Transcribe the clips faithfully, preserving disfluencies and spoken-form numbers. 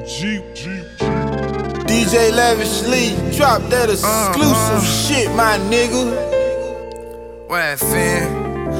Jeep, Jeep, Jeep. D J Lavishly, drop that exclusive uh, uh. shit, my nigga. Y F N,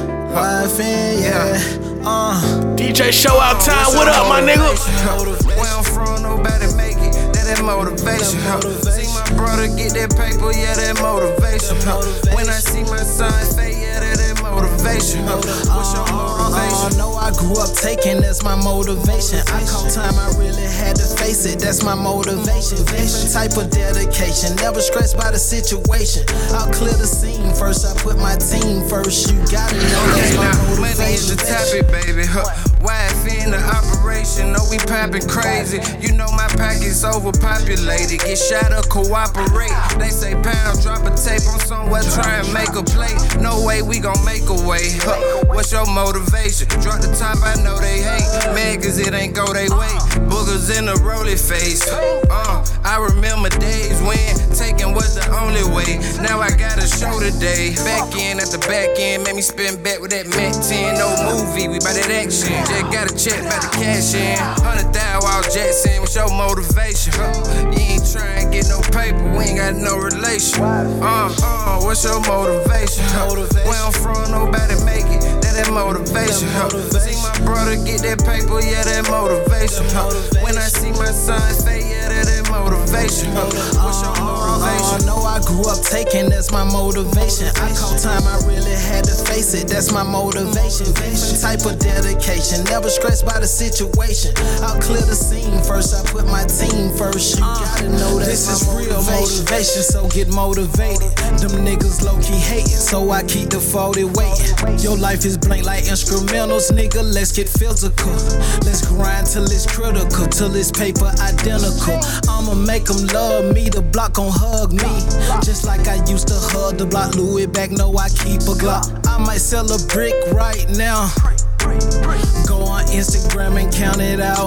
Y F N, yeah. Uh. D J Show Out Time, what up, my nigga? Where I'm from, nobody make it. That that motivation. See my brother get that paper, yeah, that motivation. When I see my son say, yeah, that that motivation. What's your motivation? No, I grew up taking, that's my motivation. I call time, I really had to face it, that's my motivation. Different type of dedication, never stressed by the situation. I'll clear the scene first, I put my team first. You gotta know that's my motivation. Money is the topic, baby. Huh. Y F N the operation, know we poppin' crazy. You know my pocket's overpopulated. Get shot or cooperate. They say pound, drop a tape on somewhere, try and make a play. No way we gon' make a way. Huh. What's your motivation? Drop the top, I know they hate. Man, cause it ain't go they way. Boogers in the rolly face. Uh, I remember days when taking was the only way. Now I got a show today. Back in at the back end, made me spin back with that Mac ten. No movie, we bout that action. Just got a check, bout the cash in. Hundred thousand while Jackson, what's your motivation? You ain't trying to get no paper, we ain't got no relation. Uh, uh, what's your motivation? Where I'm from, nobody make it. That that motivation. See my brother get that paper, yeah, that motivation. When I see my son say, yeah, that that motivation. What's your motivation? No, I grew up taking, that's my motivation. I call time, I really had to face it, that's my motivation. Different type of dedication, never stressed by the situation. I'll clear the scene first, I put my team first. You gotta know that this is real motivation, so get motivated. Them niggas low-key hating, so I keep the forty waiting. Your life is blank like instrumentals, nigga, let's get physical. Let's grind till it's critical, till it's paper identical. I'ma make them love me, the block gon' hug me. Just like I used to hug the block, Louis back, know I keep a Glock. I might sell a brick right now. Go on Instagram and count it out.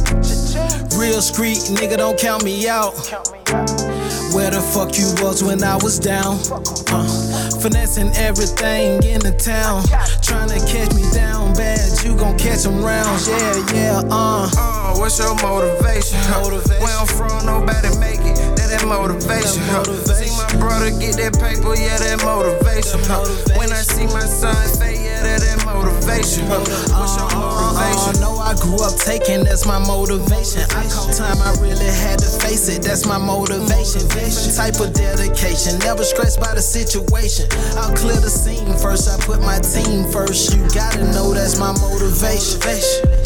Real street, nigga, don't count me out. Where the fuck you was when I was down? Uh, finessing everything in the town. Tryna catch me down bad, you gon' catch them rounds. Yeah, yeah, uh. Uh, what's your motivation? Where I'm from, nobody make it. That that motivation. See my brother get that paper, yeah, that motivation. When I see my son say, yeah, that that motivation. What's your motivation? No, I grew up taking, that's my motivation. I call time, I really had to face it, that's my motivation. Different type of dedication, never stressed by the situation. I'll clear the scene first, I put my team first. You gotta know that's my motivation.